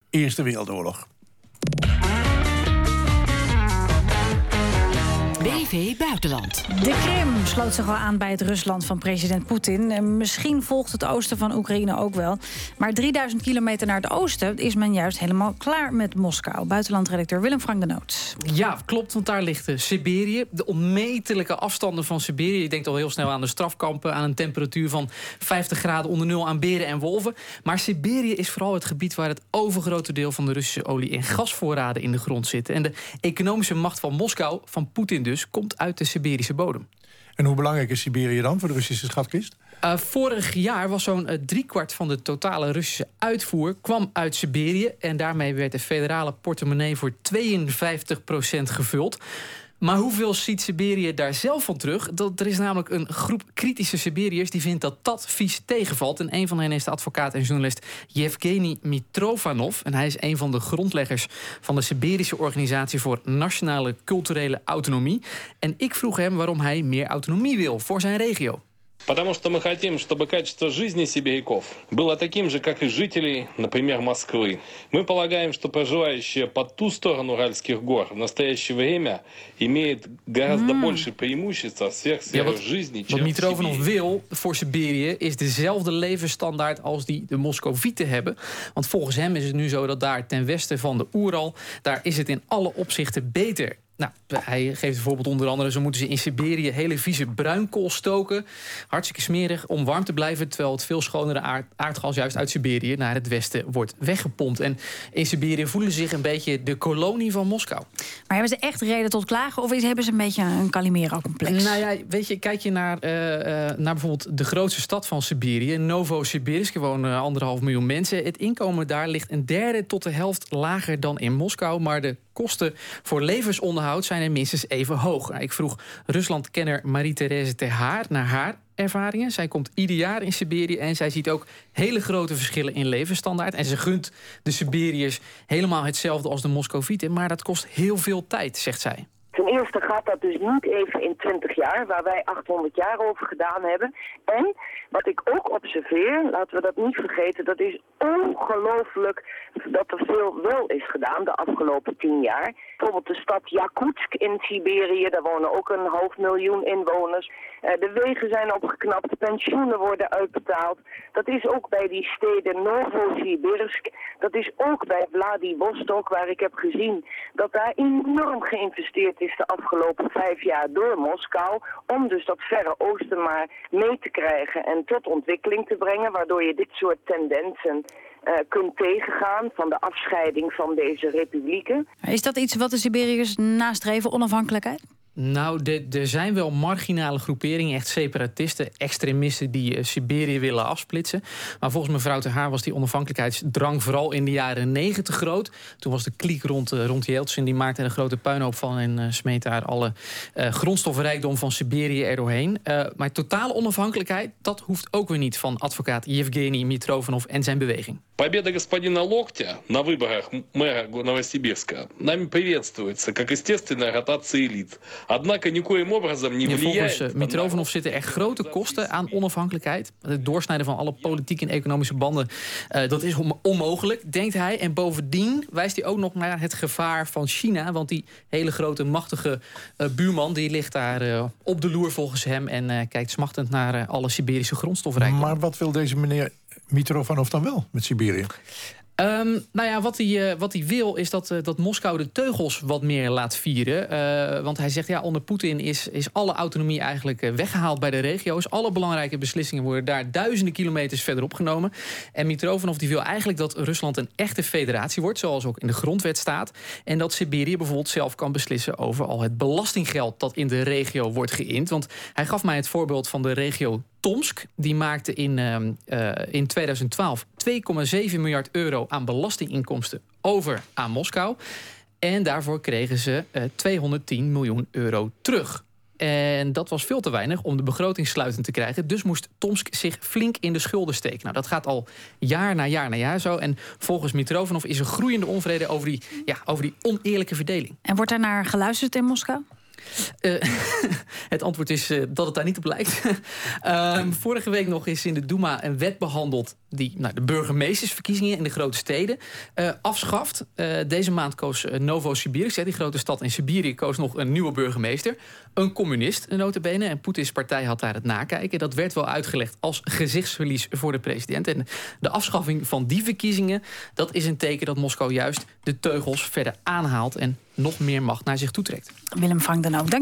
Eerste Wereldoorlog. BV Buitenland. De Krim sloot zich al aan bij het Rusland van president Poetin. En misschien volgt het oosten van Oekraïne ook wel. Maar 3000 kilometer naar het oosten is men juist helemaal klaar met Moskou. Buitenlandredacteur Willem Frank de Noot. Ja, klopt, want daar ligt Siberië. De onmetelijke afstanden van Siberië. Je denkt al heel snel aan de strafkampen, aan een temperatuur van 50 graden onder nul aan beren en wolven. Maar Siberië is vooral het gebied waar het overgrote deel van de Russische olie- en gasvoorraden in de grond zitten. En de economische macht van Moskou, van Poetin dus, komt uit de Siberische bodem. En hoe belangrijk is Siberië dan voor de Russische schatkist? Vorig jaar was zo'n 3/4 van de totale Russische uitvoer kwam uit Siberië. En daarmee werd de federale portemonnee voor 52% gevuld. Maar hoeveel ziet Siberië daar zelf van terug? Er is namelijk een groep kritische Siberiërs die vindt dat dat vies tegenvalt. En een van hen is de advocaat en journalist Yevgeny Mitrovanov. En hij is een van de grondleggers van de Siberische Organisatie voor Nationale Culturele Autonomie. En ik vroeg hem waarom hij meer autonomie wil voor zijn regio. Потому что мы хотим, чтобы качество жизни сибиряков было таким же, как и жителей, например, Москвы. Мы полагаем, что проживающие по ту сторону Уральских гор в настоящее время имеют гораздо больше преимущества в сфере жизни, чем Wat Mitrovanov Siberië. wil voor Siberië is dezelfde levensstandaard als die de Moscovieten hebben. Want volgens hem is het nu zo dat daar ten westen van de Oeral, daar is het in alle opzichten beter. Nou, hij geeft een voorbeeld onder andere, zo moeten ze in Siberië hele vieze bruinkool stoken. Hartstikke smerig om warm te blijven, terwijl het veel schonere aardgas juist uit Siberië naar het westen wordt weggepompt. En in Siberië voelen ze zich een beetje de kolonie van Moskou. Maar hebben ze echt reden tot klagen of hebben ze een beetje een Calimero-complex? Nou ja, weet je, kijk je naar bijvoorbeeld de grootste stad van Siberië, Novosibirsk, er wonen 1,5 miljoen mensen. Het inkomen daar ligt 1/3 tot de helft lager dan in Moskou, maar de kosten voor levensonderhoud zijn er minstens even hoog. Ik vroeg Ruslandkenner Marie-Thérèse ter Haar naar haar ervaringen. Zij komt ieder jaar in Siberië en zij ziet ook hele grote verschillen in levensstandaard. En ze gunt de Siberiërs helemaal hetzelfde als de Moscovieten, maar dat kost heel veel tijd, zegt zij. Ten eerste gaat dat dus niet even in 20 jaar, waar wij 800 jaar over gedaan hebben. En wat ik ook observeer, laten we dat niet vergeten, dat is ongelooflijk dat er veel wel is gedaan de afgelopen 10 jaar. Bijvoorbeeld de stad Yakutsk in Siberië, daar wonen ook 500.000 inwoners. De wegen zijn opgeknapt, pensioenen worden uitbetaald. Dat is ook bij die steden Novosibirsk, dat is ook bij Vladivostok, waar ik heb gezien dat daar enorm geïnvesteerd is de afgelopen 5 jaar door Moskou, om dus dat verre oosten maar mee te krijgen en tot ontwikkeling te brengen, waardoor je dit soort tendensen kunt tegengaan van de afscheiding van deze republieken. Is dat iets wat de Siberiërs nastreven, onafhankelijkheid? Nou, er zijn wel marginale groeperingen, echt separatisten, extremisten die Siberië willen afsplitsen. Maar volgens mevrouw ter Haar was die onafhankelijkheidsdrang vooral in de jaren 90 groot. Toen was de kliek rond Jeltsin, die maakte er een grote puinhoop van en smeet daar alle grondstoffenrijkdom van Siberië erdoorheen. Maar totale onafhankelijkheid, dat hoeft ook weer niet van advocaat Yevgeny Mitrovanov en zijn beweging. Победа господина Локтя на выборах мэра Новосибирска нами приветствуется как естественная ротация элит. Однако никоим образом не влияет. Volgens Mitrovanov zitten er grote kosten aan onafhankelijkheid. Het doorsnijden van alle politieke en economische banden, dat is onmogelijk, denkt hij. En bovendien wijst hij ook nog naar het gevaar van China. Want die hele grote, machtige buurman, die ligt daar op de loer volgens hem en kijkt smachtend naar alle Siberische grondstofrijkdom. Maar wat wil deze meneer Mitrovanov dan wel met Siberië? Nou ja, wat hij wil is dat Moskou de teugels wat meer laat vieren. Want hij zegt, ja, onder Poetin is alle autonomie eigenlijk weggehaald bij de regio's. Alle belangrijke beslissingen worden daar duizenden kilometers verderop genomen. En Mitrovanov die wil eigenlijk dat Rusland een echte federatie wordt, zoals ook in de grondwet staat. En dat Siberië bijvoorbeeld zelf kan beslissen over al het belastinggeld dat in de regio wordt geïnd. Want hij gaf mij het voorbeeld van de regio Tomsk. Die maakte in 2012 2,7 miljard euro aan belastinginkomsten over aan Moskou. En daarvoor kregen ze 210 miljoen euro terug. En dat was veel te weinig om de begroting sluitend te krijgen. Dus moest Tomsk zich flink in de schulden steken. Nou, dat gaat al jaar na jaar zo. En volgens Mitrovanov is er groeiende onvrede over die oneerlijke verdeling. En wordt daar naar geluisterd in Moskou? Het antwoord is dat het daar niet op lijkt. Vorige week nog is in de Duma een wet behandeld die de burgemeestersverkiezingen in de grote steden afschaft. Deze maand koos Novosibirsk, die grote stad in Siberië, koos nog een nieuwe burgemeester. Een communist, nota bene. En Poetins partij had daar het nakijken. Dat werd wel uitgelegd als gezichtsverlies voor de president. En de afschaffing van die verkiezingen, dat is een teken dat Moskou juist de teugels verder aanhaalt en nog meer macht naar zich toetrekt. Willem Frank dan ook.